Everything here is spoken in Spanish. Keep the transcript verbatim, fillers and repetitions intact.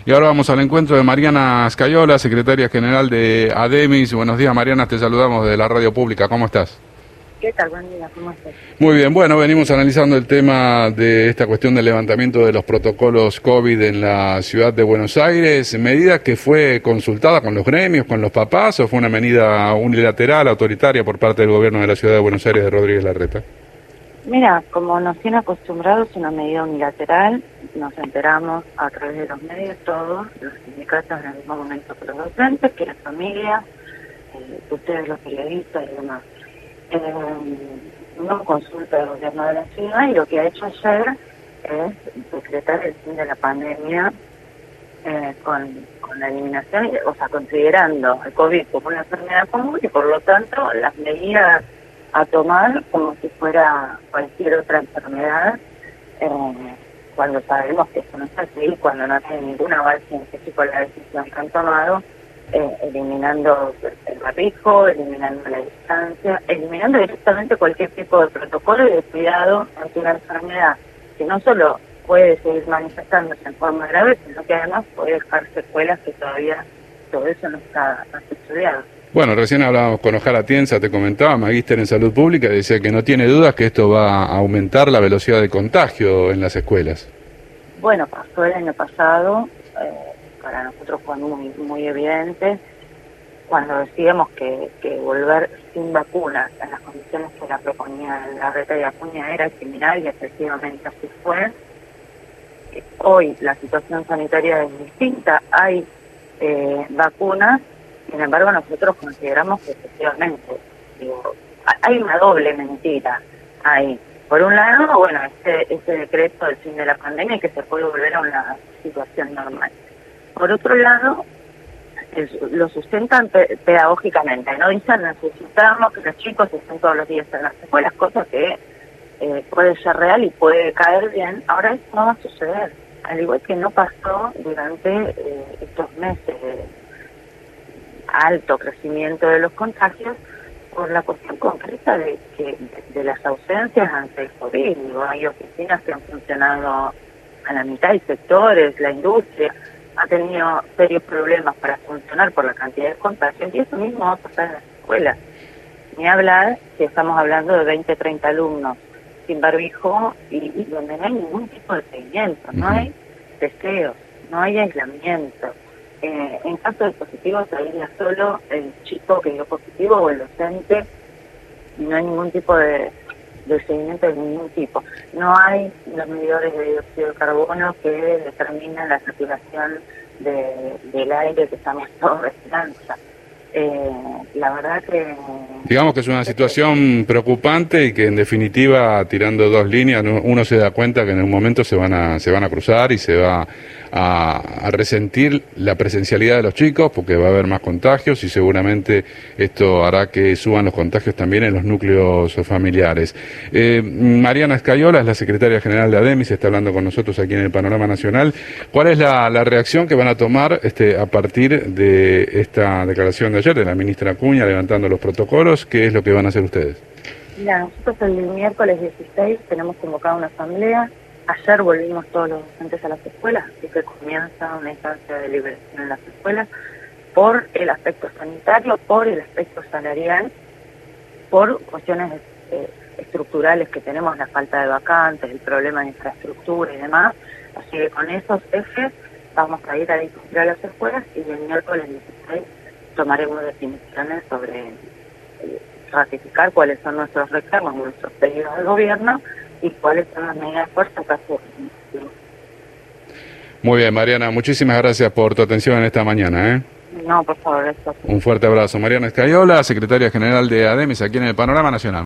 Y ahora vamos al encuentro de Mariana Scayola, secretaria general de ADEMIS. Buenos días, Mariana, te saludamos de la radio pública. ¿Cómo estás? ¿Qué tal? Buen día, ¿cómo estás? Muy bien, bueno, venimos analizando el tema de esta cuestión del levantamiento de los protocolos COVID en la ciudad de Buenos Aires. ¿Medida que fue consultada con los gremios, con los papás, o fue una medida unilateral, autoritaria por parte del gobierno de la ciudad de Buenos Aires de Rodríguez Larreta? Mira, como nos tiene acostumbrados, una medida unilateral, nos enteramos a través de los medios, todos, los sindicatos en el mismo momento que los docentes, que las familias, eh, ustedes los periodistas y demás. Eh, no consulta del gobierno de la ciudad, y lo que ha hecho ayer es decretar el fin de la pandemia eh, con, con la eliminación, o sea, considerando el COVID como una enfermedad común y por lo tanto las medidas a tomar como si fuera cualquier otra enfermedad, eh, cuando sabemos que eso no es así, cuando no tiene ningún aval científico la decisión que han tomado, eh, eliminando el barbijo, eliminando la distancia, eliminando directamente cualquier tipo de protocolo y de cuidado ante una enfermedad que no solo puede seguir manifestándose en forma grave, sino que además puede dejar secuelas que todavía todo eso no está, no está estudiado. Bueno, recién hablábamos con Ojara Tienza, te comentaba, magíster en salud pública, decía que no tiene dudas que esto va a aumentar la velocidad de contagio en las escuelas. Bueno, pasó el año pasado, eh, para nosotros fue muy muy evidente, cuando decíamos que, que volver sin vacunas en las condiciones que la proponía Larreta y Acuña era criminal, y efectivamente así fue. Hoy la situación sanitaria es distinta, hay eh, vacunas. Sin embargo, nosotros consideramos que efectivamente digo, hay una doble mentira ahí. Por un lado, bueno, este, este decreto del fin de la pandemia, que se puede volver a una situación normal. Por otro lado, es, lo sustentan pe pedagógicamente, ¿no? Dicen, necesitamos que los chicos estén todos los días en las escuelas, cosa que eh, puede ser real y puede caer bien. Ahora eso no va a suceder, al igual que no pasó durante eh, estos meses de alto crecimiento de los contagios, por la cuestión concreta de que de las ausencias ante el COVID. Hay oficinas que han funcionado a la mitad, y sectores, la industria ha tenido serios problemas para funcionar por la cantidad de contagios, y eso mismo va a pasar en las escuelas. Ni hablar si estamos hablando de veinte, treinta alumnos sin barbijo y, y donde no hay ningún tipo de seguimiento, no hay deseos, no hay aislamiento. Eh, en caso de positivo se aísla solo el chico que dio positivo o el docente, y no hay ningún tipo de, de seguimiento de ningún tipo. No hay los medidores de dióxido de carbono que determinan la saturación de, del aire que estamos todos respirando. Eh, la verdad que... Digamos que es una situación preocupante y que en definitiva, tirando dos líneas, uno se da cuenta que en un momento se van a, se van a cruzar y se va a, a resentir la presencialidad de los chicos, porque va a haber más contagios y seguramente esto hará que suban los contagios también en los núcleos familiares. Eh, Mariana Scayola es la secretaria general de ADEMIS, está hablando con nosotros aquí en el Panorama Nacional. ¿Cuál es la, la reacción que van a tomar este, a partir de esta declaración de ayer de la ministra Acuña levantando los protocolos? ¿Qué es lo que van a hacer ustedes? Mira, nosotros el miércoles dieciséis tenemos convocada una asamblea. Ayer volvimos todos los docentes a las escuelas, así que comienza una instancia de deliberación en las escuelas por el aspecto sanitario, por el aspecto salarial, por cuestiones eh, estructurales que tenemos, la falta de vacantes, el problema de infraestructura y demás. Así que con esos ejes vamos a ir a discutir a las escuelas, y el miércoles dieciséis tomaremos definiciones sobre eh, ratificar cuáles son nuestros reclamos, nuestros pedidos al gobierno, y cuáles son las medidas de fuerza que hacemos. Muy bien, Mariana, muchísimas gracias por tu atención en esta mañana, ¿eh? No, por favor, eso. Un fuerte abrazo. Mariana Scayola, secretaria general de ADEMIS, aquí en el Panorama Nacional.